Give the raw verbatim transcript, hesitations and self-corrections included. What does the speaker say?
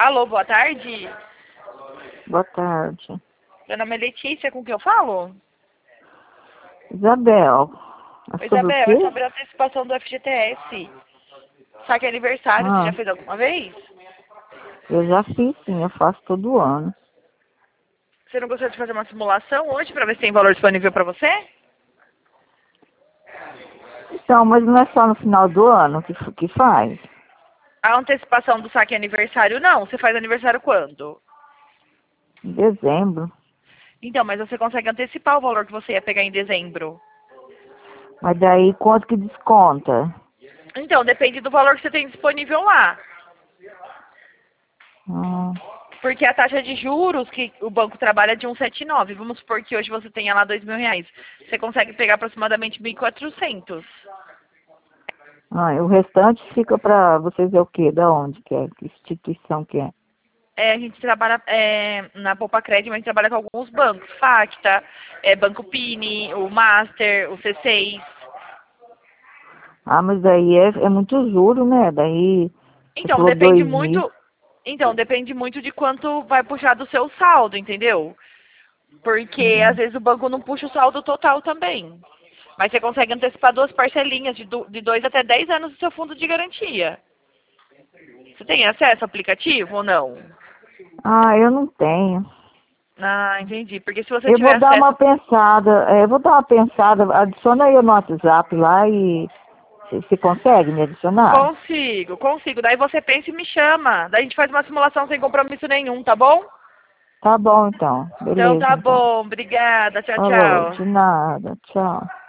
Alô, boa tarde. Boa tarde. Meu nome é Letícia, com quem eu falo? Isabel. É Oi, sobre o Isabel, é quê? sobre a antecipação do F G T S. Saque aniversário, você Ah, já fez alguma vez? eu já fiz sim, eu faço todo ano. Você não gostaria de fazer uma simulação hoje para ver se tem valor disponível para você? Então, mas não é só no final do ano que, que faz? A antecipação do saque aniversário não. Você faz aniversário quando? Em dezembro. Então, mas você consegue antecipar o valor que você ia pegar em dezembro. Mas daí quanto que desconta? Então, depende do valor que você tem disponível lá. Ah, Porque a taxa de juros que o banco trabalha é de um vírgula setenta e nove. Vamos supor que hoje você tenha lá dois mil reais. Você consegue pegar aproximadamente mil e quatrocentos. ah, e o restante fica pra vocês ver o quê? Da onde que é? Que instituição que é? É, a gente trabalha é, na Poupa Crédito, a gente trabalha com alguns bancos. Facta, é, Banco Pini, o Master, o C seis. Ah, mas daí é, é muito juro, né? Daí você Então, falou depende dois mil. muito. Então, depende muito de quanto vai puxar do seu saldo, entendeu? Porque às Hum. vezes o banco não puxa o saldo total também. Mas você consegue antecipar duas parcelinhas de, do, de dois até dez anos do seu fundo de garantia. Você tem acesso ao aplicativo ou não? Ah, eu não tenho. Ah, entendi. Porque se você Eu tiver vou dar uma acesso. pensada, é, eu vou dar uma pensada, adiciona eu no WhatsApp lá e você consegue me adicionar? Consigo, consigo. Daí você pensa e me chama. Daí a gente faz uma simulação sem compromisso nenhum, tá bom? Tá bom então, Então beleza tá então. bom. Obrigada. Tchau, Falou, tchau. de nada, tchau.